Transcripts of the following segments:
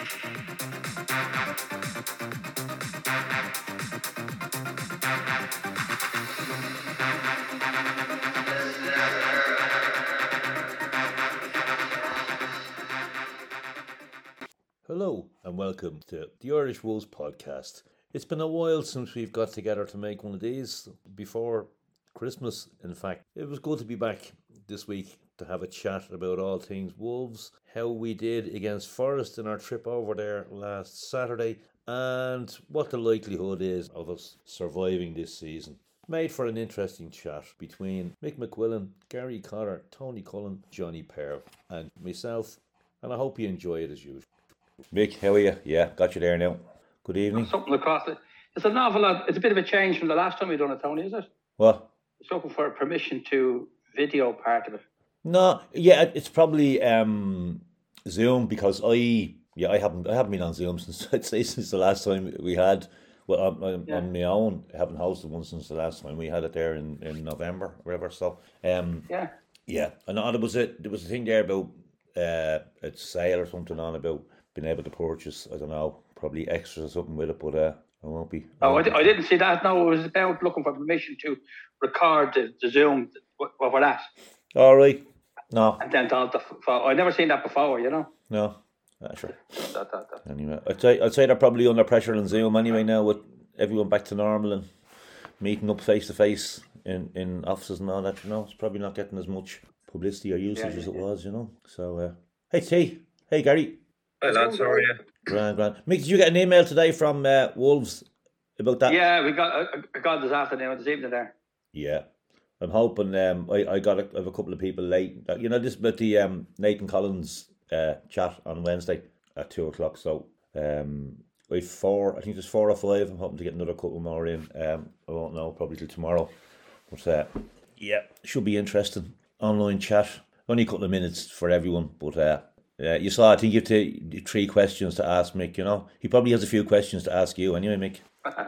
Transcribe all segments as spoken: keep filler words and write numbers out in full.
Hello and welcome to the Irish Wolves podcast. It's been a while since we've got together to make one of these, before Christmas in fact. It was good to be back this week to have a chat about all things Wolves, how we did against Forest in our trip over there last Saturday, and what the likelihood is of us surviving this season. Made for an interesting chat between Mick McQuillan, Gary Cotter, Tony Cullen, Johnny Pearl and myself, and I hope you enjoy it as usual. Mick, how are you? Yeah, got you there now. Good evening. Something across it. It's an awful lot. It's a bit of a change from the last time we done it, Tony, is it? What? It's looking for permission to video part of it. No, yeah, it's probably um, Zoom because I, yeah, I haven't, I haven't been on Zoom since I'd say since the last time we had. Well, on, on, yeah. on my own, I haven't hosted one since the last time we had it there in, in November, or whatever. So, um, yeah, yeah, I know there was a there was a thing there about uh, a sale or something on about being able to purchase, I don't know, probably extras or something with it, but uh, I won't be. I oh, won't I, d- I didn't see that. No, it was about looking for permission to record the, the Zoom. What, what for that? All right. No. And then the, the, I never seen that before, you know. No. Ah, sure. That, that, that. Anyway, I'd say I'd say they're probably under pressure on Zoom anyway now, with everyone back to normal and meeting up face to face in in offices and all that. You know, it's probably not getting as much publicity or usage yeah, yeah, as it yeah. was. You know. So, uh, hey T, hey Gary. Hi lads, how are you? Grand, grand. Mick, did you get an email today from uh, Wolves about that? Yeah, we got I got this afternoon, this evening there. Yeah, I'm hoping. Um, I I got a, I have a couple of people late. You know, this about the um Nathan Collins uh chat on Wednesday at two o'clock. So um, we've four. I think there's four or five. I'm hoping to get another couple more in. Um, I won't know probably till tomorrow. But uh, yeah, should be interesting. Online chat. Only a couple of minutes for everyone, but uh. Yeah, you saw, I think you have to, three questions to ask Mick, you know. He probably has a few questions to ask you anyway, Mick.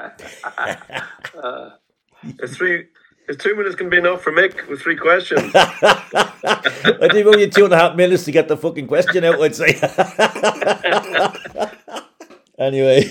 uh, there's three, there's two minutes can be enough for Mick with three questions. I think only two and a half minutes to get the fucking question out, I'd say. Anyway.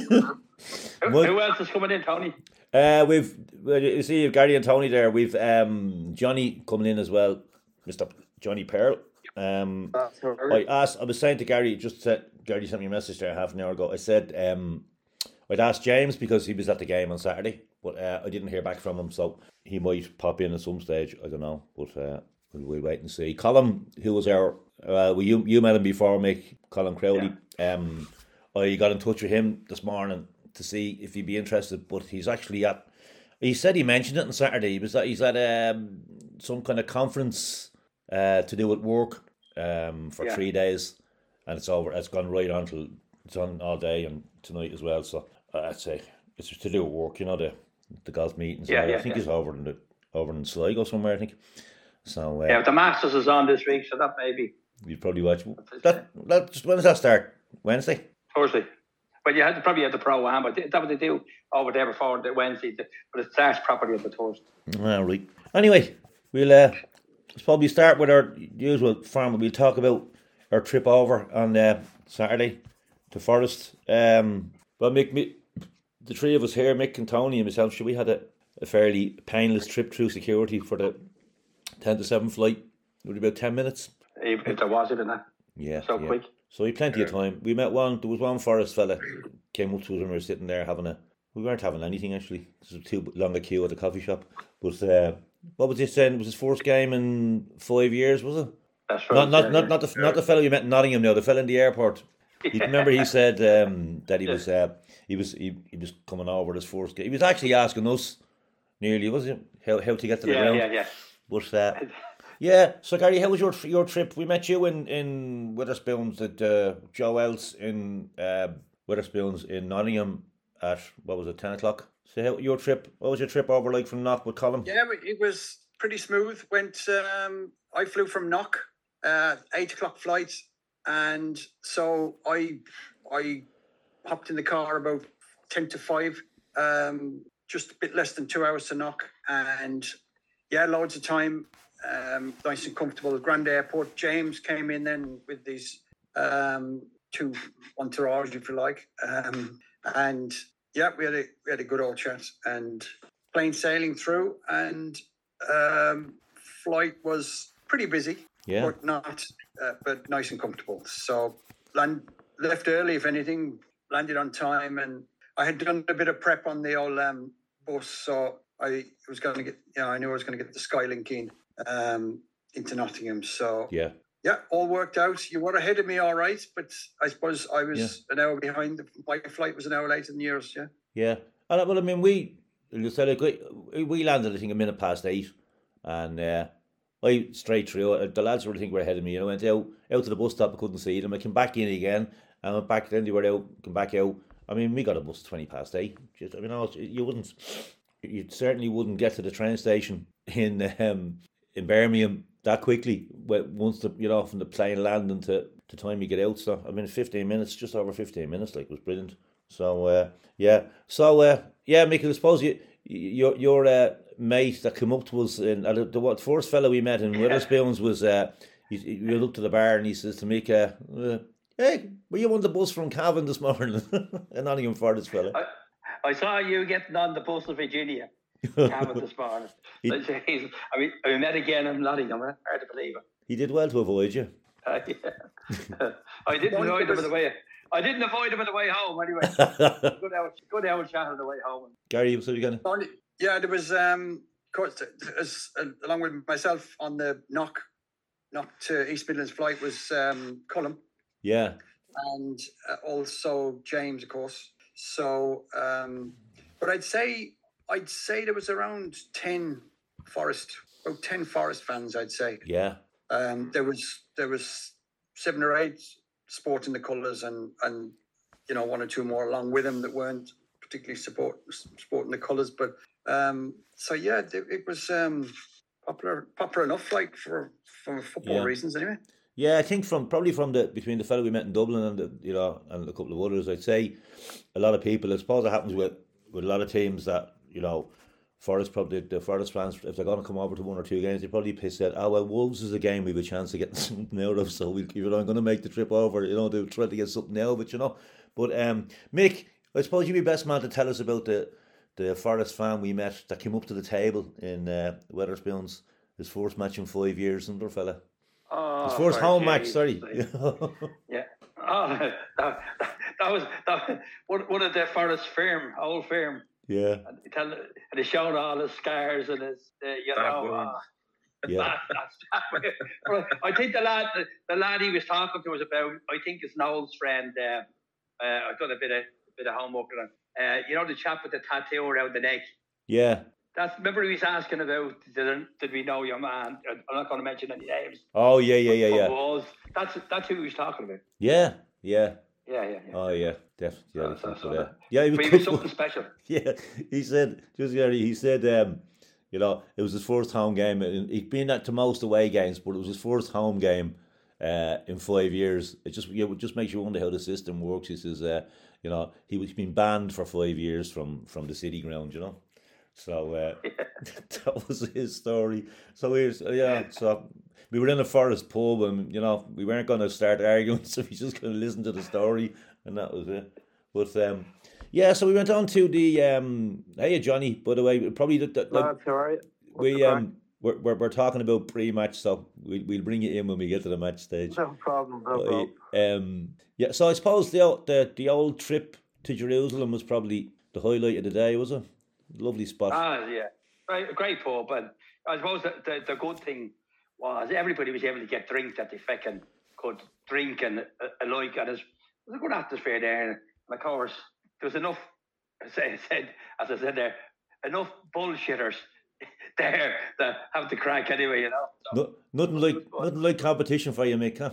who, who else is coming in, Tony? Uh, we've, you see, you've Gary and Tony there. We've um, Johnny coming in as well, Mister Johnny Pearl. Um, I asked. I was saying to Gary, just said, Gary sent me a message there half an hour ago. I said um, I'd asked James because he was at the game on Saturday, but uh, I didn't hear back from him, so he might pop in at some stage. I don't know, but uh, we'll, we'll wait and see. Colin, who was our, uh, well, you you met him before, Mick, Colin Crowley. Yeah. Um, I got in touch with him this morning to see if he'd be interested, but he's actually at. He said he mentioned it on Saturday. He was at, he's at um, some kind of conference uh, to do with work. Um, for yeah. three days, and it's over. It's gone right on till it's on all day and tonight as well. So uh, I'd say it's just to do with work, you know, the the golf meetings. Yeah, yeah, I think yeah. it's over in the over in Sligo somewhere. I think. So uh, yeah, the Masters is on this week, so that maybe you'd probably watch that. That just when does that start? Wednesday. Thursday. But you had to probably have the pro am, but that's what they do over there before the Wednesday. But it starts properly on the Thursday. All right. Anyway, we'll. Uh, Let's probably start with our usual form. We'll talk about our trip over on uh, Saturday to Forest. Um, well, Mick, Mick, the three of us here, Mick and Tony and myself, sure, we had a, a fairly painless trip through security for the ten to seven flight. It was about ten minutes. If, if there was it in that. Yeah. So yeah. quick. So we had plenty of time. We met one, there was one Forest fella came up to us and we were sitting there having a, we weren't having anything actually. There was too long a queue at the coffee shop. But, uh, what was he saying? It was his first game in five years, was it? That's right. Not, not, yeah, not, yeah. not the not the fellow you met in Nottingham. No, the fellow in the airport. You yeah. remember he said um, that he yeah. was uh, he was he, he was coming over his first game. He was actually asking us nearly, was it how how to get to the yeah, ground? Yeah, yeah, But uh, yeah. So Gary, how was your your trip? We met you in in Wetherspoons at uh, Joe Else in uh, Wetherspoons in Nottingham at what was it ten o'clock? So how, your trip, what was your trip over like from Knock with Colin? Yeah, it was pretty smooth. Went, um, I flew from Knock, uh, eight o'clock flight, and so I I hopped in the car about ten to five, um, just a bit less than two hours to Knock, and yeah, loads of time, um, nice and comfortable at Grand Airport. James came in then with these um, two entourage, if you like. Um, and yeah, we had a we had a good old chat and plain sailing through, and um, flight was pretty busy, yeah, but not, uh, but nice and comfortable. So land left early, if anything, landed on time, and I had done a bit of prep on the old um, bus, so I was going to get, you know, I knew I was going to get the Skylink in um, into Nottingham. So yeah. Yeah, all worked out. You were ahead of me, all right, but I suppose I was yeah. an hour behind. My flight was an hour later than yours. Yeah. Yeah, and well, I mean, we you said like we, we landed, I think, a minute past eight, and uh, I straight through. The lads were, I think, were ahead of me. You know, went out out to the bus stop. I couldn't see them. I came back in again, and went back. Then they were out. Come back out. I mean, we got a bus at twenty past eight. Just, I mean, you wouldn't, you certainly wouldn't get to the train station in um in Birmingham that quickly, once the, you know, from the plane landing to the time you get out. So I mean, fifteen minutes, just over fifteen minutes, like, was brilliant. So uh, yeah, so uh, yeah, Mick, I suppose you, your your uh, mate that came up to us, in uh, the what first fellow we met in Wetherspoons was uh, he, he went up to the bar and he says to Mick, uh, uh, "Hey, were you on the bus from Cavan this morning?" And Nottingham Forest fella. I, I saw you getting on the bus to Virginia. Cavan this morning. He, I mean, we met again in Nottingham. Hard to believe it. He did well to avoid you. Uh, yeah. I didn't avoid him on the way. I didn't avoid him on the way home anyway. good out, good out chat on the way home. Gary, what's you going? Yeah, there was um, of course, as, uh, along with myself on the knock, knock to East Midlands flight was um, Cullum. Yeah, and uh, also James, of course. So, um, but I'd say. I'd say there was around ten Forest, about ten Forest fans, I'd say. Yeah. Um, there was there was seven or eight sporting the colours, and, and you know, one or two more along with them that weren't particularly support sporting the colours. But um, so yeah, it, it was um, popular popular enough, like for for football yeah. reasons, anyway. Yeah, I think from probably from the between the fellow we met in Dublin and the, you know, and a couple of others, I'd say a lot of people. I suppose it happens with with a lot of teams that, you know, Forest probably the Forest fans, if they're going to come over to one or two games, they probably piss out, oh well, Wolves is a game we have a chance of getting something out of, so we, if you're not going to make the trip over, you know, they'll try to get something out of it, you know. But um, Mick, I suppose you'd be best man to tell us about the the Forest fan we met that came up to the table in uh, Wetherspoons, his first match in five years, isn't there, fella? Oh, his first home match, sorry. Yeah. Oh, that, that, that was that, one, one of the Forest firm, old firm. Yeah, and he, tell, and he showed all his scars and his, uh, you that know. Uh, yeah, that, that, I think the lad, the, the lad he was talking to was about. I think it's Noel's friend. Uh, uh, I've done a bit of a bit of homework on him. Uh, you know, the chap with the tattoo around the neck. Yeah. That's remember he was asking about did, did we know your man? I'm not going to mention any names. Oh yeah, yeah, yeah, yeah. Was. That's that's who he was talking about. Yeah, yeah. Yeah, yeah, yeah. Oh yeah, definitely. Yeah, so, so, that. yeah, he was, he was something special. Yeah, he said, just Gary, he said, um, you know, it was his first home game. He'd been at to most away games, but it was his first home game uh, in five years. It just, yeah, it just makes you wonder how the system works. He says, uh, you know, he was been banned for five years from from the city ground. You know, so uh, yeah. That was his story. So he was, yeah, so. We were in a Forest pub, and you know we weren't going to start arguing, so we just going to listen to the story, and that was it. But um, yeah, so we went on to the um, hey Johnny. By the way, probably the, the, the Lads, how are you? we um we're, we're we're talking about pre-match, so we we'll bring you in when we get to the match stage. No problem, no problem. Um, yeah, so I suppose the the the old trip to Jerusalem was probably the highlight of the day, was it? Lovely spot. Ah, yeah, great, great pub, and I suppose the, the the good thing was everybody was able to get drinks that they fucking could drink and uh, alike, and it was a good atmosphere there. And of course, there was enough, as I said, as I said there, enough bullshitters there that have to crack anyway, you know. So, no, nothing like nothing like competition for you, Mick, huh?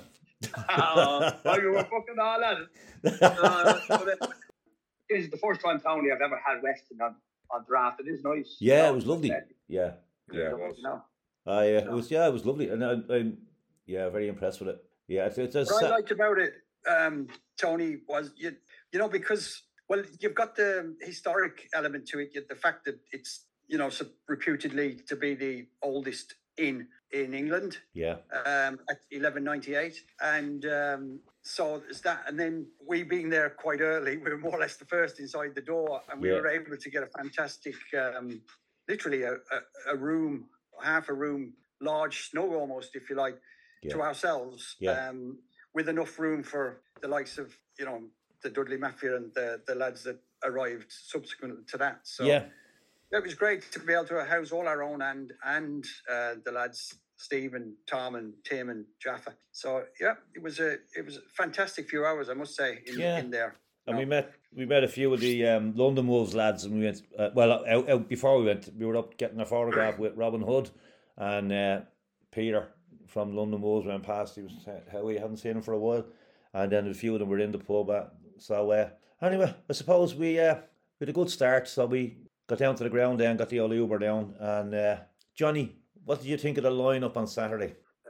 oh, oh, you were fucking all at it. Uh, uh, this is the first time, Tony, I've ever had Weston on, on draft. It is nice. Yeah, you know, it was lovely. Yeah, yeah, it was. You know. Uh, yeah, it was. Yeah, it was lovely, and I, I'm yeah very impressed with it. Yeah, it's, it's a, what I liked about it, um, Tony, was you you know because well you've got the historic element to it, the fact that it's you know so reputedly to be the oldest inn in England. Yeah. Um, at eleven ninety-eight, and um, so is that, and then we being there quite early, we were more or less the first inside the door, and we Yeah. were able to get a fantastic, um, literally a, a, a room, half a room, large snug almost, if you like, Yeah. to ourselves, Yeah. um, with enough room for the likes of, you know, the Dudley Mafia and the, the lads that arrived subsequent to that. So Yeah. it was great to be able to house all our own and and uh, the lads Steve and Tom and Tim and Jaffa. So yeah, it was a it was a fantastic few hours, I must say, in, Yeah. in there. And No. we met we met a few of the um, London Wolves lads, and we went uh, well out, out before we went. We were up getting a photograph with Robin Hood and uh, Peter from London Wolves went past. He was how we hadn't seen him for a while, and then a few of them were in the pub. Uh, so uh, anyway, I suppose we uh, we had a good start. So we got down to the ground then, got the old Uber down, and uh, Johnny, what did you think of the lineup on Saturday?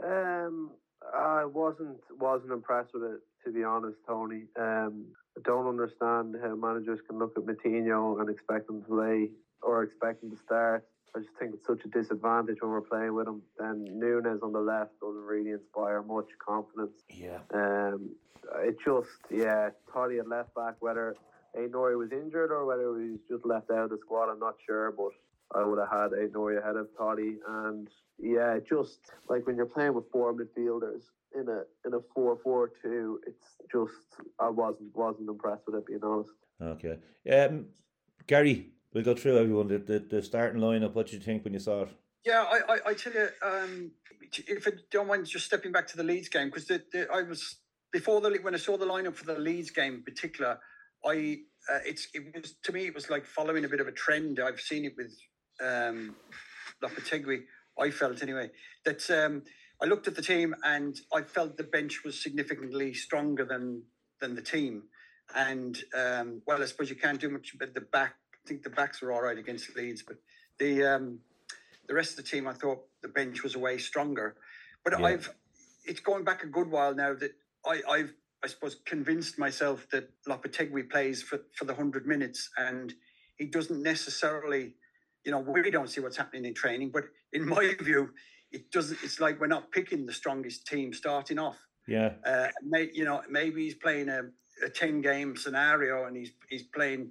Um, I wasn't wasn't impressed with it, to be honest, Tony. Um, I don't understand how managers can look at Moutinho and expect him to play or expect him to start. I just think it's such a disadvantage when we're playing with him. Then Nunes on the left doesn't really inspire much confidence. Yeah. Um, it just yeah, Toddy at left back, whether Aït-Nouri was injured or whether he was just left out of the squad, I'm not sure, but I would have had Aït-Nouri ahead of Toddy. And yeah, just like when you're playing with four midfielders in a in a four four two, it's just I wasn't wasn't impressed with it, being honest. Okay. Um, Gary, we'll go through everyone. The, the, the starting lineup, what did you think when you saw it? Yeah, I, I, I tell you, um, if I don't mind just stepping back to the Leeds game, because the, the, I was before the when I saw the lineup for the Leeds game in particular, I uh, it's it was to me it was like following a bit of a trend. I've seen it with um, Lopetegui. I felt anyway that um, I looked at the team and I felt the bench was significantly stronger than than the team. And um, well, I suppose you can't do much, but the back. I think the backs were all right against Leeds, but the um, the rest of the team, I thought the bench was way stronger. But Yeah. I've it's going back a good while now that I, I've I suppose convinced myself that Lopetegui plays for, for the hundred minutes, and he doesn't necessarily, you know, we don't see what's happening in training, but in my view, it doesn't. It's like we're not picking the strongest team starting off. Yeah. Uh, may, you know, maybe he's playing a, a ten game scenario and he's he's playing.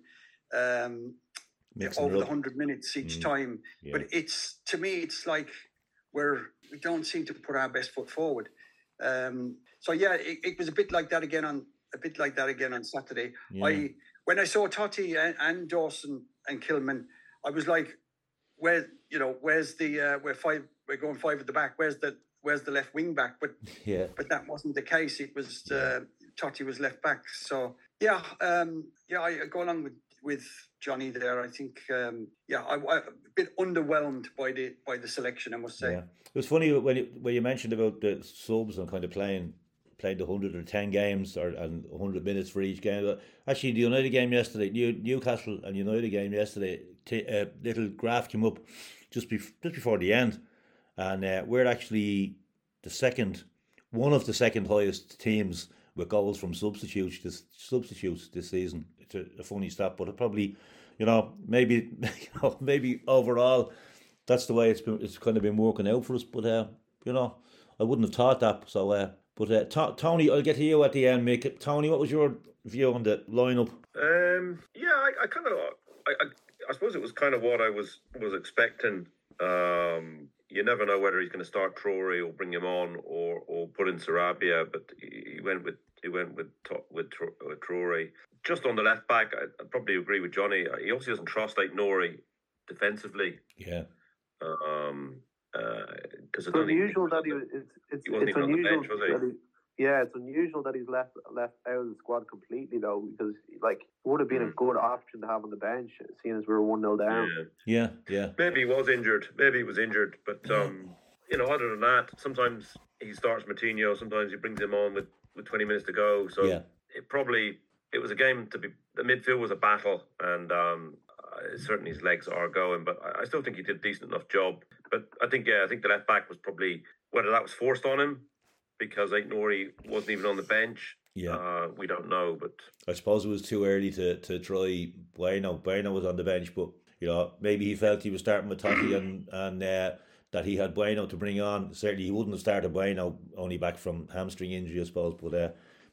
Um, Mixing over it the up. hundred minutes each Mm. time, Yeah. but it's to me, it's like we're we don't seem to put our best foot forward. Um, so yeah, it, it was a bit like that again on a bit like that again on Saturday. Yeah. I when I saw Totti and, and Dawson and Kilman, I was like, where you know where's the uh, we're five we're going five at the back. Where's the where's the left wing back? But Yeah. but that wasn't the case. It was uh, Totti was left back. So yeah, um, yeah, I, I go along with. with Johnny there. I think, um, yeah, I, I, a bit underwhelmed by the by the selection, I must say. Yeah. It was funny when you, when you mentioned about the subs and kind of playing playing the one hundred or ten games or and one hundred minutes for each game. Actually, the United game yesterday, New, Newcastle and United game yesterday, t- a little graph came up just, bef- just before the end, and uh, we're actually the second, one of the second highest teams with goals from substitutes this substitutes this season. It's a, a funny stat, but it probably, you know, maybe you know, maybe overall that's the way it's been. It's kind of been working out for us. But uh, you know, I wouldn't have thought that. So, uh, but uh, T- Tony, I'll get to you at the end, Mick. Tony, what was your view on the lineup? Um, yeah, I, I kind of, I, I, I suppose it was kind of what I was was expecting. Um, you never know whether he's going to start Traore or bring him on or or put in Sarabia, but he went with he went with with, with Traore. Just on the left back, I I'd probably agree with Johnny. He also doesn't trust Aït-Nouri defensively. Yeah. Um, because uh, It's unusual that he was. It's it's, He wasn't it's even on the unusual bench, was he? that he. Yeah, it's unusual that he's left left out of the squad completely though, because like it would have been a Mm. good option to have on the bench, seeing as we were one nil down. yeah. Yeah, yeah. Maybe he was injured. Maybe he was injured. But, um, you know, other than that, sometimes he starts Moutinho. Sometimes he brings him on with, with twenty minutes to go. So Yeah. it probably, it was a game to be, the midfield was a battle. And um, uh, certainly his legs are going. But I, I still think he did a decent enough job. But I think, yeah, I think the left back was probably, whether that was forced on him, because Aït-Nouri wasn't even on the bench. Yeah. Uh, we don't know. But I suppose it was too early to, to try Bueno. Bueno was on the bench, but you know maybe he felt he was starting with Totti and and uh, that he had Bueno to bring on. Certainly, he wouldn't have started Bueno only back from hamstring injury, I suppose. But uh,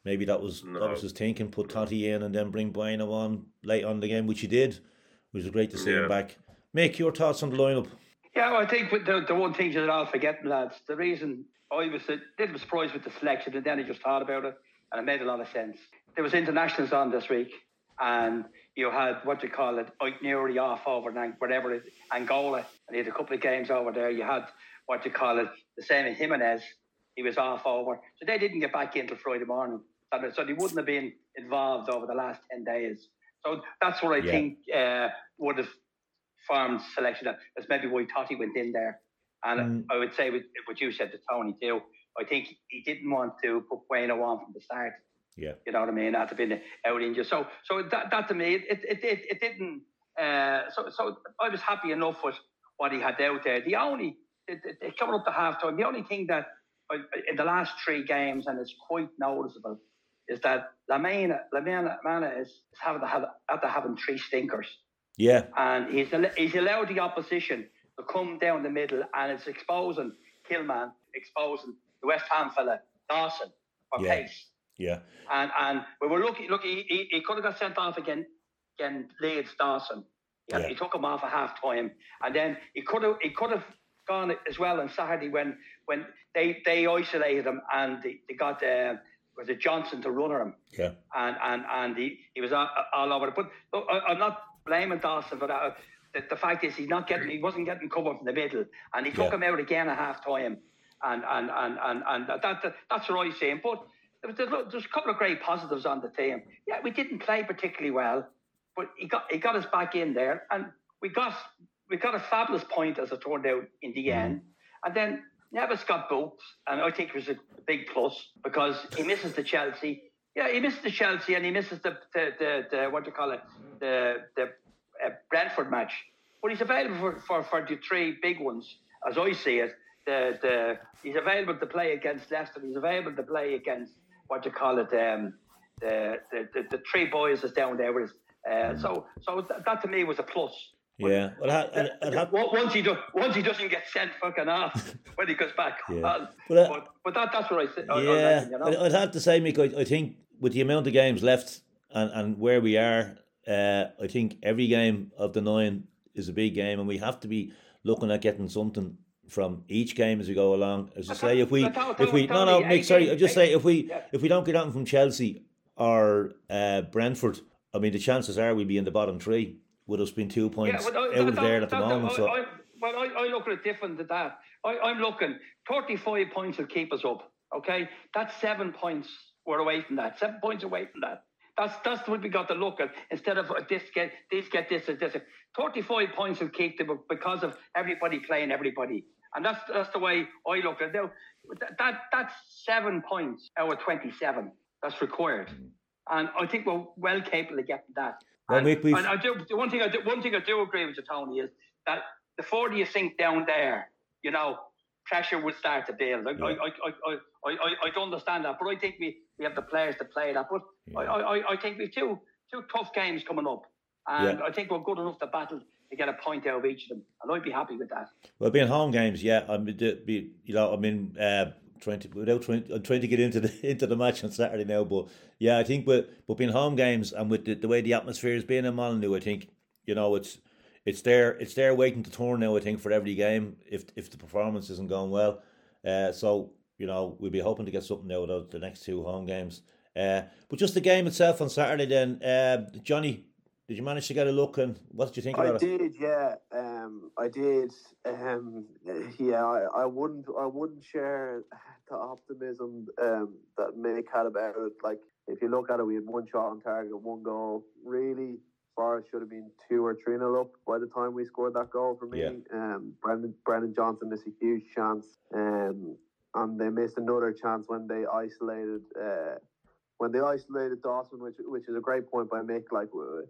maybe that was No. that was his thinking. Put Totty in and then bring Bueno on late on in the game, which he did. Which was great to see Yeah. him back. Make your thoughts on the lineup. Yeah, well, I think with the, the one thing you're all forgetting, lads, the reason I was a little surprised with the selection, and then I just thought about it, and it made a lot of sense. There was internationals on this week, and you had, what you call it, Oitnuri off over in whatever it, Angola, and he had a couple of games over there. You had, what you call it, the same as Jimenez, he was off over. So they didn't get back in until Friday morning. So they wouldn't have been involved over the last ten days. So that's what I Yeah. think uh, would have formed selection. That's maybe why Totty went in there. And Mm. I would say with what you said to Tony too, I think he didn't want to put Bueno on from the start. Yeah. You know what I mean? After being out injured. So so that, that to me, it it, it, it didn't... Uh, so so I was happy enough with what he had out there. The only... It, it, it coming up to half-time, the only thing that I, in the last three games, and it's quite noticeable, is that Lamena, Lamena, Lamena is, is having to have, after having three stinkers. Yeah. And he's he's allowed the opposition to come down the middle, and it's exposing Killman, exposing the West Ham fella, Dawson, for Yeah. pace. Yeah. And and we were lucky, look, he, he, he could have got sent off again, again Leeds, Dawson. Yeah, Yeah. He took him off at half time. And then he could have he could have gone as well on Saturday when when they, they isolated him and they, they got uh, was it Johnson to run him. Yeah. And and and he, he was all, all over it. But look, I, I'm not blaming Dawson for that. The, the fact is he's not getting he wasn't getting cover from the middle, and he took Yeah. him out again at half time, and and and and, and that, that that's what I'm saying. But there was, there's a couple of great positives on the team. Yeah, we didn't play particularly well, but he got he got us back in there, and we got we got a fabulous point as it turned out in the end. And then Neves got booked, and I think it was a big plus because he misses the Chelsea. Yeah, he misses the Chelsea, and he misses the the the, the what do you call it, the the uh, Brentford match. But he's available for, for, for the three big ones, as I see it. The the he's available to play against Leicester. He's available to play against what do you call it, um, the, the the the three boys that's down there with us. Uh, so so th- that to me was a plus. Yeah. Well, I, I, I'd have, Once he do, once he doesn't get sent fucking off when he goes back. Yeah. Well, But, uh, but, but that that's what I said. yeah. You know? I'd, I'd have to say, Mick, I, I think with the amount of games left and, and where we are, uh, I think every game of the nine is a big game, and we have to be looking at getting something from each game as we go along. As I say, if we, if we, no, no, Mick, sorry, I just say if we, if we don't get out from Chelsea or uh, Brentford, I mean, the chances are we'll be in the bottom three with us being two points well, out of that- there at the that- moment. I, So I, well, I, I look at it different than that. I, I'm looking thirty-five points will keep us up. Okay, that's seven points. We're away from that. Seven points away from that. That's that's what we got to look at instead of uh, this get this get this and this. thirty-five points will keep them up because of everybody playing everybody, and that's that's the way I look at it. Now, that, that that's seven points out of twenty-seven that's required, and I think we're well capable of getting that. Well, And, Mick, we've- and I do the one thing I do, one thing I do agree with you, Tony, is that the further you sink down there, you know, pressure would start to build. I, Yeah. I, I, I, I, I, I don't understand that, but I think we, we have the players to play that. But Yeah. I, I, I think we've two two tough games coming up, and Yeah. I think we're good enough to battle to get a point out of each of them, and I'd be happy with that. well, being home games, yeah, I mean, the- be, you know, I mean, uh, trying to without trying, I'm trying to get into the into the match on Saturday now, but yeah, I think with but being home games and with the, the way the atmosphere is being in Molyneux, I think you know it's it's there it's there waiting to turn now. I think for every game if if the performance isn't going well, uh, so you know we'll be hoping to get something out of the next two home games. Uh, but just the game itself on Saturday, then, uh, Johnny, did you manage to get a look and what did you think I about it? did, yeah. Um, I did. Um, yeah, I, I wouldn't. I wouldn't share the optimism um, that Mick had about it. Like, if you look at it, we had one shot on target, one goal. Really, Forest should have been two or three nil up by the time we scored that goal. For me, Yeah. um, Brendan Brendan Johnson missed a huge chance, um, and they missed another chance when they isolated. Uh, When they isolated Dawson, which which is a great point by Mick, like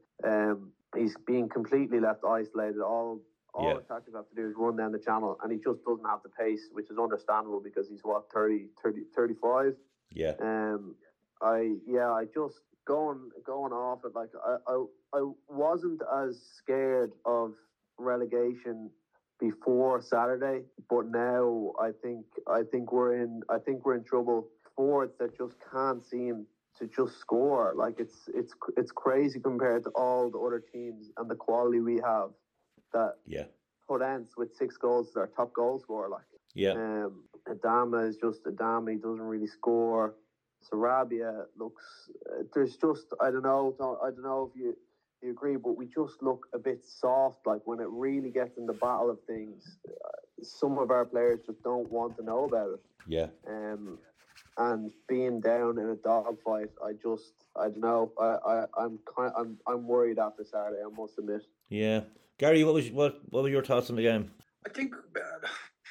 um, he's being completely left isolated. All all Yeah. attackers have to do is run down the channel, and he just doesn't have the pace, which is understandable because he's what thirty, thirty, thirty-five. Yeah, Um, I yeah, I just going going off it. Like I, I I wasn't as scared of relegation before Saturday, but now I think I think we're in I think we're in trouble. Forwards that just can't seem to just score. Like it's it's it's crazy compared to all the other teams and the quality we have. That yeah, put ends with six goals as our top goal scorer. Like yeah, um, Adama is just Adama. He doesn't really score. Sarabia looks. Uh, there's just I don't know. Don't, I don't know if you you agree, but we just look a bit soft. Like when it really gets in the battle of things, uh, some of our players just don't want to know about it. yeah. Um, and being down in a dogfight, I just I don't know. I, I I'm kind I'm I'm worried after Saturday. I must admit. Yeah, Gary, what was what what were your thoughts on the game? I think uh,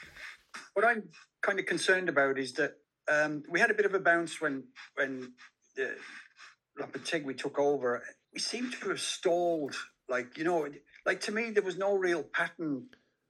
what I'm kind of concerned about is that um, we had a bit of a bounce when when uh, Lopetegui took over. We seem to have stalled. Like you know, like to me, there was no real pattern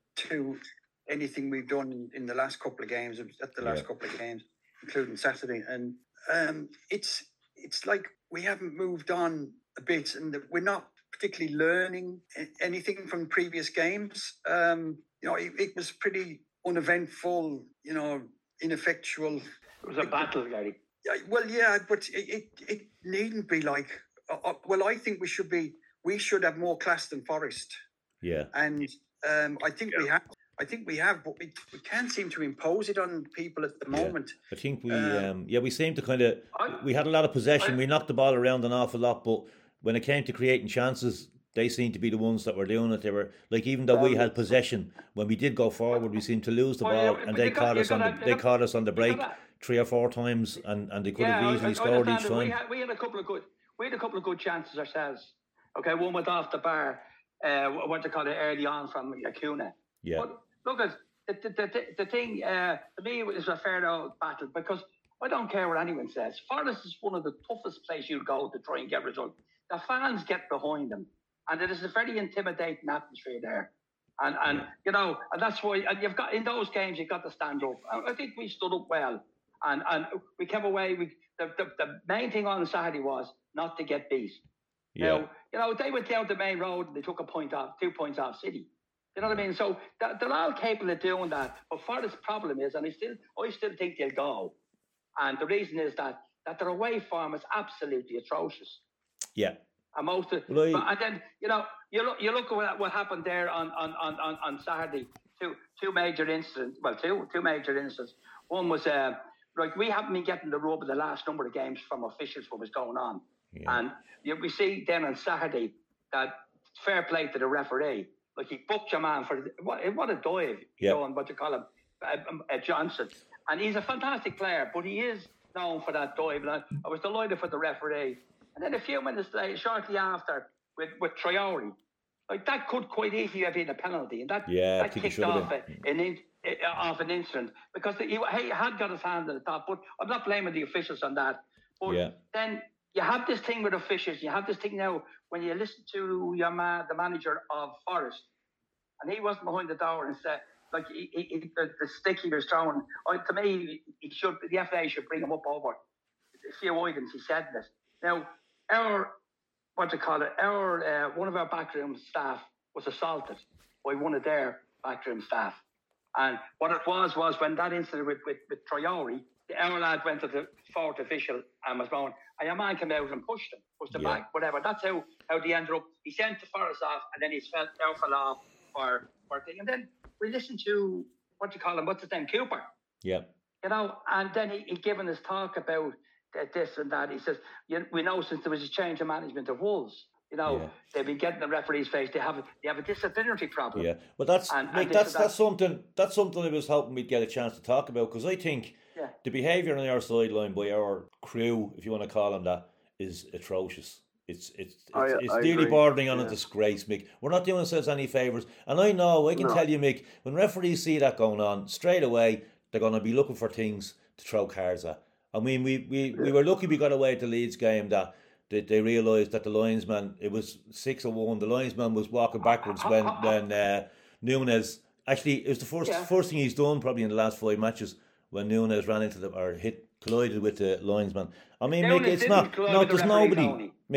to anything we've done in, in the last couple of games. At the last Yeah. couple of games, including Saturday, and um, it's it's like we haven't moved on a bit, and that we're not particularly learning a- anything from previous games. Um, you know, it, it was pretty uneventful. You know, ineffectual. It was a battle, Gary. Yeah, well, yeah, but it it, it needn't be like. Uh, uh, well, I think we should be. We should have more class than Forest, Yeah, and um, I think we have. I think we have, but we, we can't seem to impose it on people at the Yeah. moment. I think we Um, um, yeah we seemed to kind of I- we had a lot of possession. I- We knocked the ball around an awful lot, but when it came to creating chances, they seemed to be the ones that were doing it. They were like even though we had possession, when we did go forward, we seemed to lose the Well, ball, yeah, and but they you got- caught you us on gotta- the you they got- caught us on the you break gotta- three or four times, and, and they could Yeah, have I- easily I scored each understand it. We time. had, we had a couple of good, we had a couple of good chances ourselves. Okay, one went off the bar. Uh, what they call it early on from Acuna. Yeah, But look at the the, the, the thing. Uh, to me, it was a fair old battle because I don't care what anyone says. Forest is one of the toughest places you'd go to try and get results. The fans get behind them, and there is a very intimidating atmosphere there. And and you know, and that's why and you've got in those games you've got to stand up. I I think we stood up well, and and we came away. We the the, the main thing on Saturday was not to get beat. yeah, Now, you know, they went down the main road and they took a point off, two points off City. You know what I mean? So that, they're all capable of doing that. But Forest's problem is, and I still, I still think they'll go. And the reason is that that their away form is absolutely atrocious. yeah. And most of, Well, I- but, and then you know, you look, you look at what, what happened there on on, on, on on Saturday. Two two major incidents. Well, two two major incidents. One was uh, like we haven't been getting the rub of the last number of games from officials what was going on. Yeah. And you, we see then on Saturday that fair play to the referee. Like he booked your man for what, what a dive. You Yeah. know, and what you call him, uh, uh, Johnson. And he's a fantastic player, but he is known for that dive. And I, I was delighted for the referee. And then a few minutes later, shortly after, with with Traore, like that could quite easily have been a penalty, and that Yeah, I that think it kicked should have off a, an in, uh, off an incident because he, he had got his hand on the top. But I'm not blaming the officials on that. But Yeah. then you have this thing with officials. You have this thing now when you listen to your man, the manager of Forest, and he wasn't behind the door and said, like he, he, he, the, the stick he was throwing. Uh, to me, he should the F A should bring him up over a few items. He said this. Now our what do you call it? Our uh, one of our backroom staff was assaulted by one of their backroom staff, and what it was was when that incident with with, with Traore, our lad went to the fourth official and was going, and your man came out and pushed him, pushed him Yeah. back, whatever. That's how how they ended up. He sent the Forest off, and then he fell, down fell off for for thing, and then we listened to what do you call him? What's his name? Cooper. Yeah, You know, and then he, he given his talk about th- this and that. He says, you, we know since there was a change of management of Wolves, you know, Yeah. they've been getting the referee's face. They have a, they have a disciplinary problem. yeah. Well, that's And- and like this that's and that's something that's something I was hoping we'd get a chance to talk about because I think Yeah. the behaviour on our sideline by our crew, if you want to call them that, is atrocious. It's it's it's, I- it's I nearly agree. bordering on a Yeah. disgrace, Mick. We're not doing ourselves any favours, and I know I can No. tell you, Mick, when referees see that going on, straight away they're going to be looking for things to throw cards at. I mean, we we, we were lucky we got away at the Leeds game that they, they realised that the linesman, it was six or one. The linesman was walking backwards when when uh, Nunes actually it was the first Yeah. first thing he's done probably in the last five matches when Nunes ran into the or hit collided with the linesman. I mean, Mick, Nunes it's didn't not collide no. with the There's referee, nobody, Tony. Mick.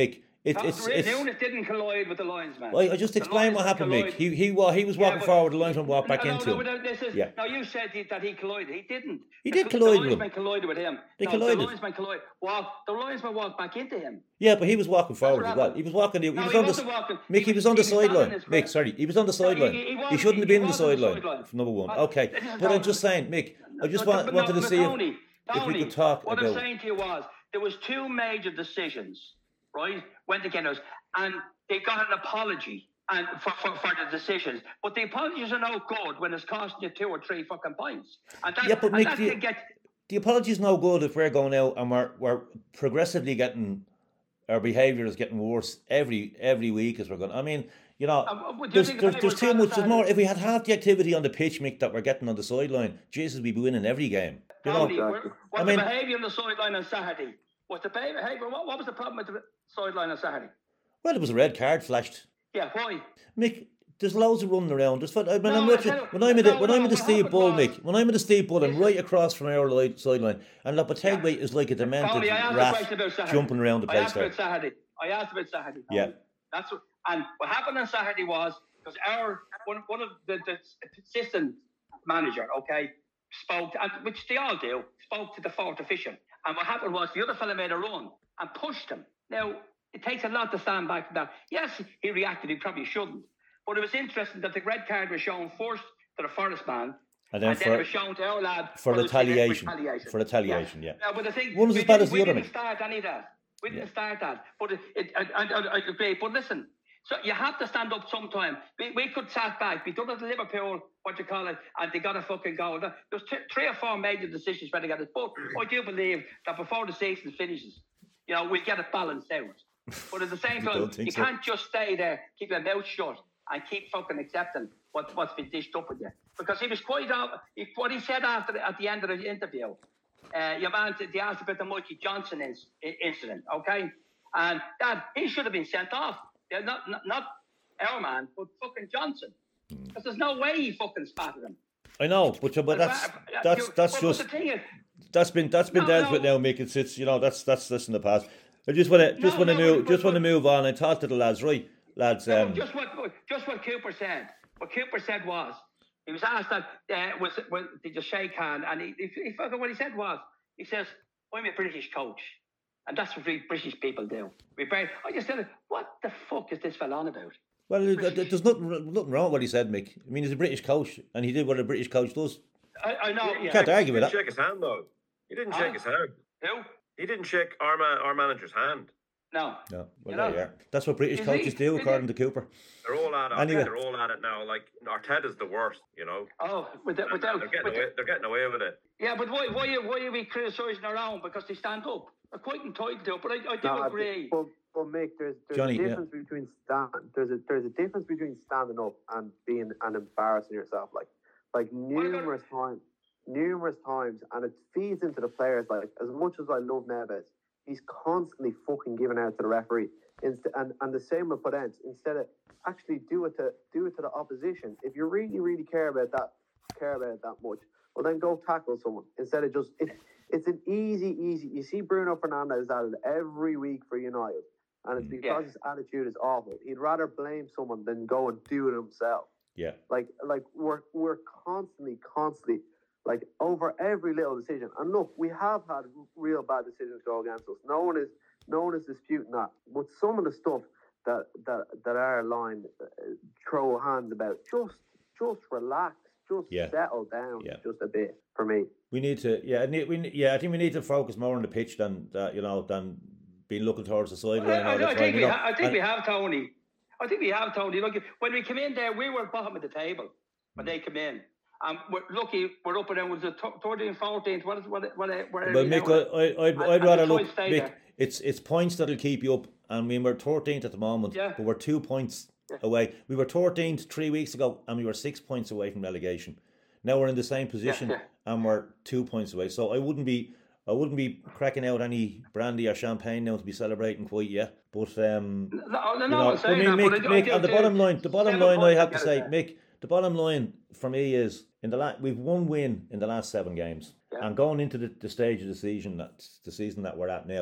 It, it's, it's, Nunes didn't collide with the linesman. Well, I just explained what happened, Mick. He he well, he was walking yeah, forward, the linesman walked back no, into no, him. No, this is, yeah. no, you said he, that he collided. He didn't. He the, did collide with him. The linesman collided with him. They no, collided. The linesman collided. Walked, the linesman walked back into him. Yeah, but he was walking forward as well. He was walking. He, no, was he on wasn't the. Walking. Mick, he, he was on the sideline. Mick, sorry, he was on the sideline. No, he, he, he shouldn't have been on the sideline. sideline. Number one. But, okay, but I'm just saying, Mick. I just no, want, no, wanted no, to see Tony, if, Tony, if we could talk what about. What I'm saying to you was there was two major decisions, right? Went against us, and they got an apology and for, for, for the decisions. But the apologies are no good when it's costing you two or three fucking points. And that, yeah, but and Mick, the, get... the apology is no good if we're going out and we're we're progressively getting our behaviour is getting worse every every week as we're going. I mean, you know, uh, you there's there's, there's too much. There's more. Saturday? If we had half the activity on the pitch, Mick, that we're getting on the sideline, Jesus, we'd be winning every game. You know, Tony, what's I mean, the behaviour on the sideline on Saturday? What's the behaviour? What, what was the problem with the sideline on Saturday? Well, there was a red card flashed. Yeah, why? Mick, there's loads of running around. There's, when no, I'm with you, when I'm in the, no, when I'm no, in the Steve Bull, was, Mick, when I'm in the Steve Bull, I'm listen, right across from our li- sideline, and Lopetegui yeah. is like a demented Tony, rat jumping around the place. I asked there. about Saturday. I asked about Saturday. Tony. Yeah. That's what, and what happened on Saturday was because our one one of the, the assistant manager, okay, spoke, to, and, which they all do, spoke to the fourth official, and what happened was the other fella made a run and pushed him. Now it takes a lot to stand back from that. Yes, he reacted. He probably shouldn't. But it was interesting that the red card was shown first to the Forest man, and then, and for, then it was shown to our lad for, for retaliation. retaliation. For retaliation, yeah. yeah. No, but the thing, one was as bad as the other. We didn't start any of that. We didn't yeah. start that. But it, it, I, I, I agree. But listen, so you have to stand up sometime. We, we could sat back. We done it at Liverpool, what you call it, and they got a fucking goal. There's t- three or four major decisions when they got it. But I do believe that before the season finishes, you know, we'll get it balanced out. But at the same time, you so. can't just stay there, keep your mouth shut, and keep fucking accepting what, what's been dished up with you. Because he was quite out, he, what he said after at the end of the interview, uh, your man, they asked about the Mikey Johnson inc- incident, okay? And that, he should have been sent off. Yeah, not, not not our man, but fucking Johnson. Because there's no way he fucking spattered him. I know, but but that's that's that's just is, that's been that's been no, dealt no. with now, Mick. It's it's you know that's that's that's in the past. I just want to just no, want to no, move but, just want to move on and talk to the lads, right, lads? No, um, just what just what Cooper said. What Cooper said was he was asked that uh, was was did you shake hand, and he, he, he what he said was he says I'm a British coach, and that's what we British people do. We very I just said what the fuck is this fella on about? Well, British. There's nothing nothing wrong with what he said, Mick. I mean, he's a British coach, and he did what a British coach does. I, I know. You can't argue with that. He didn't shake his hand though. He didn't shake huh? his hand. Who? He didn't shake our man, our manager's hand. No. No. Well, there you are. That's what British is coaches he? do, according to Cooper. They're all at it. Anyway. They're all at it now. Like Arteta's the worst, you know. Oh, without, without, they're getting without, away. They're getting away with it. Yeah, but why, why, why are we criticising our own because they stand up? They're quite entitled to it, but I, I do no, agree. But, but Mick, there's there's Johnny, a difference yeah. between stand. There's a there's a difference between standing up and being and embarrassing yourself. Like like numerous times, numerous times, and it feeds into the players. Like as much as I love Neves, he's constantly fucking giving out to the referee. Inst- and, and the same with Podence. Instead of actually do it to do it to the opposition. If you really, really care about that, care about it that much, well then go tackle someone. Instead of just it, it's an easy, easy. You see Bruno Fernandes at it every week for United, and it's because yeah. his attitude is awful. He'd rather blame someone than go and do it himself. Yeah. Like like we're we're constantly, constantly like over every little decision. And look, we have had real bad decisions go against us. No one is. No one is disputing that, but some of the stuff that that that our line uh, throw hands about, just just relax, just yeah. settle down, yeah. just a bit for me. We need to, yeah, we yeah, I think we need to focus more on the pitch than that, you know, than being looking towards the sideline. I, I, I think we, you know? ha- I think and, we have Tony. I think we have Tony. Look, when we came in there, we were bottom of the table when they came in. Um, we're lucky we're up and down. Was it thirteenth, fourteenth? What is what? What? Where but Mick, I, I, I'd, I'd rather look. Mick, there. it's it's points that'll keep you up, and we were thirteenth at the moment, yeah. but we're two points yeah. away. We were thirteenth three weeks ago, and we were six points away from relegation. Now we're in the same position, yeah, yeah. and we're two points away. So I wouldn't be, I wouldn't be cracking out any brandy or champagne now to be celebrating quite yet. But um, no, no, you know, I mean, Mick, that, Mick, I and the bottom line, the bottom line, I have to say, there. Mick, the bottom line for me is in the la- we've one win in the last seven games, yeah. and going into the, the stage of the season, that's the season that we're at now.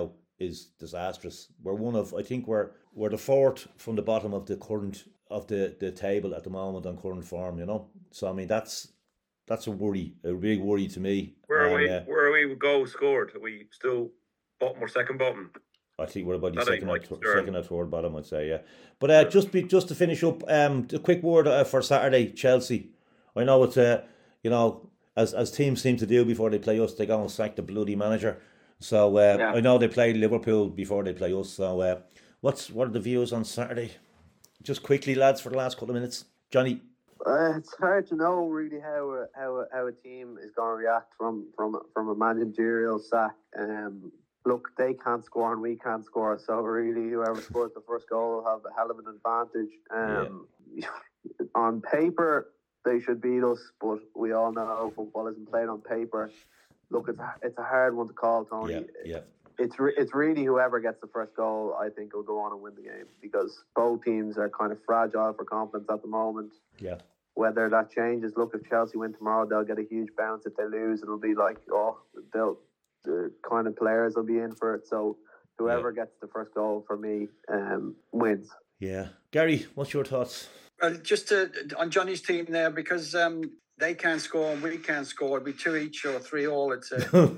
is disastrous. We're one of, I think we're we're the fourth from the bottom of the current of the, the table at the moment on current form, you know. So I mean that's that's a worry, a big worry to me. Where are and, we? Uh, where are we with goals scored? Are we still bottom or second bottom? I think we're about the That second or, ain't my th- concern. second or third bottom, I'd say, yeah. But uh, just be just to finish up, um, a quick word uh, for Saturday, Chelsea. I know it's uh, you know, as as teams seem to do before they play us, they go and sack the bloody manager. So uh, Yeah. I know they played Liverpool before they play us. So uh, what's what are the views on Saturday? Just quickly, lads, for the last couple of minutes, Johnny. Uh, it's hard to know really how a, how a, how a team is going to react from from from a managerial sack. Um, look, they can't score and we can't score, so really whoever scores the first goal will have a hell of an advantage. Um, on paper, they should beat us, but we all know football isn't played on paper. Look, it's a, it's a hard one to call, Tony. Yeah, yeah, It's re- it's really whoever gets the first goal, I think, will go on and win the game, because both teams are kind of fragile for confidence at the moment. yeah, Whether that changes, look, if Chelsea win tomorrow, they'll get a huge bounce. If they lose, it'll be like, oh, they'll the kind of players will be in for it. So whoever gets the first goal for me um, wins. yeah. Gary, what's your thoughts? Well, just to, on Johnny's team there, because um, they can't score and we can't score. It'd be two each or three all, I'd say.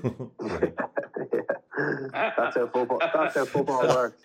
Yeah. That's how football. That's how football works.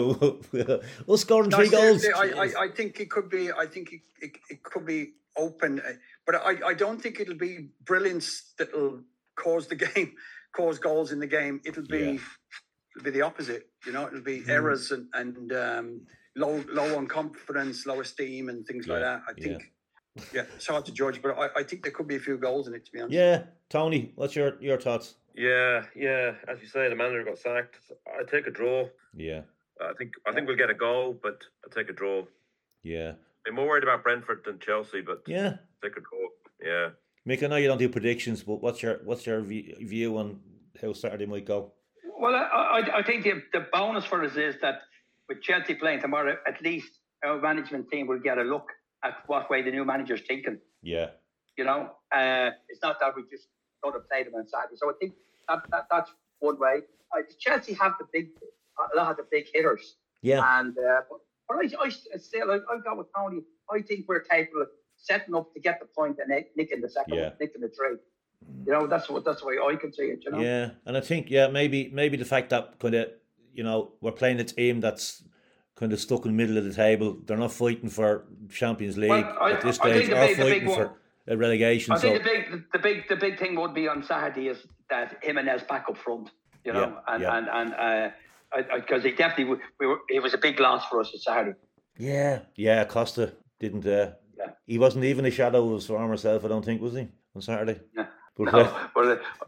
Us scoring No, three goals. seriously, I, I, I think it could be. I think it, it, it could be open, uh, but I, I don't think it'll be brilliance that'll cause the game, cause goals in the game. It'll be, Yeah. it'll be the opposite. You know, it'll be Mm. errors and and um, low low on confidence, low esteem, and things like Yeah, that. I think. Yeah, it's hard to judge, but I, I think there could be a few goals in it. To be honest. Yeah, Tony, what's your, your thoughts? Yeah, yeah. As you say, the manager got sacked. I take a draw. Yeah, I think I think we'll get a goal, but I take a draw. yeah, I'm more worried about Brentford than Chelsea, but yeah. take a draw. Yeah. Mick, I know you don't do predictions, but what's your what's your v- view on how Saturday might go? Well, I, I, I think the, the bonus for us is that with Chelsea playing tomorrow, at least our management team will get a look at what way the new manager's thinking. Yeah, You know, uh, it's not that we just going to play them on Saturday. So I think that, that that's one way. Uh, Chelsea have the big, a lot of the big hitters. yeah, And uh, but, but I, I still, I, I go with Tony. I think we're capable of setting up to get the point and nick- nicking the second, Yeah. one, nicking the trade. You know, that's what that's the way I can see it. You know. yeah. And I think yeah, maybe maybe the fact that kind of you know we're playing a team that's kind of stuck in the middle of the table. They're not fighting for Champions League Well, I- at this I think stage, the or big- the big fighting one- for a relegation. I think So the big, the big, the big thing would be on Saturday is that Jimenez back up front. You know, Yeah, and yeah. and and because uh, he definitely w- we were, it was a big loss for us on Saturday. yeah, yeah. Costa didn't. Uh, Yeah. He wasn't even a shadow of his former self. I don't think, was he, on Saturday? Yeah. But No, uh, but,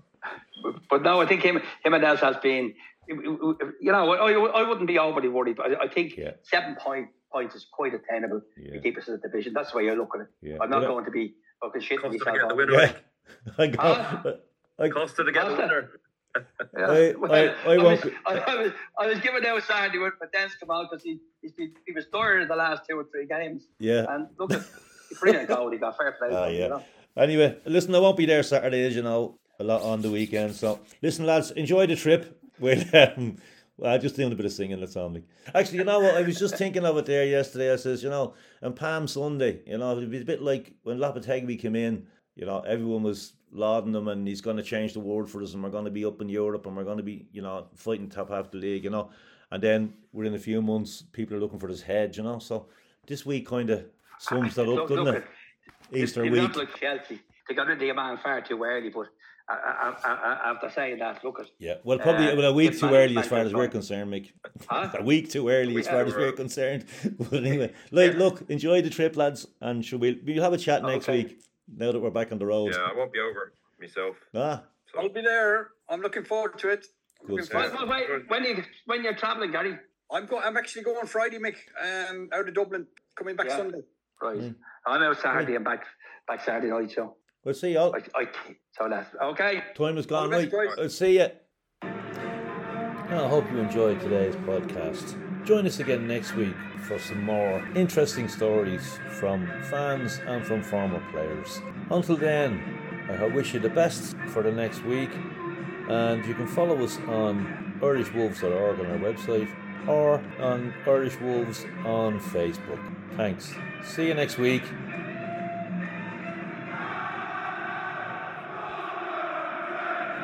uh, but no, I think him Jimenez has been. You know, I, I wouldn't be overly worried, but I, I think Yeah. seven point points is quite attainable Yeah. to keep us in the division. That's the way I look at it. Yeah. I'm not Well, going to be fucking shitting Costa to myself. get the off. winner. yeah, I got. Huh? I, Costa to get the Costa. winner. Yeah. I- Well, I- I won't was, be- I, I was, I was giving out Saturday with Maden's come out because he, he's been, he was tired in the last two or three games. yeah. And look at the brilliant goal he got, fair play. Ah, to him, yeah. you know. Anyway, listen, I won't be there Saturday, as you know, a lot on the weekend. So, listen, lads, enjoy the trip. We'll, um, well, just doing a bit of singing, that's all. Like. Actually, you know what? I was just thinking of it there yesterday. I says, you know, on Palm Sunday, you know, it'd be a bit like when Lopetegui came in, you know, everyone was lauding him and he's going to change the world for us and we're going to be up in Europe and we're going to be, you know, fighting top half the league, you know. And then within a few months, people are looking for his head, you know. So, this week kind of sums that up, Look- doesn't look it? at- Easter It week. looked like Chelsea. They got rid of the man far too early, but I, I, I, I, after saying that, look at Yeah, well, probably Uh, well, a week good too management early as far as we're fine. concerned, Mick. Huh? A week too early as Yeah, far as we're right. concerned. But anyway, like, Yeah. look, enjoy the trip, lads, and should we we'll have a chat next Okay. week now that we're back on the road. Yeah, I won't be over myself. Ah, So I'll be there. I'm looking forward to it. I'm Good looking stuff. Well, well, wait, when you when you're travelling, Gary. I'm go- I'm actually going Friday, Mick. Um, out of Dublin, coming back Yeah. Sunday. Right. Mm. I'm out Saturday and back back Saturday night, so we'll see you all. I, I so that's okay. Time has gone, All right? right, guys. I'll see you. I hope you enjoyed today's podcast. Join us again next week for some more interesting stories from fans and from former players. Until then, I wish you the best for the next week. And you can follow us on irish wolves dot org on our website, or on Irish Wolves on Facebook. Thanks. See you next week.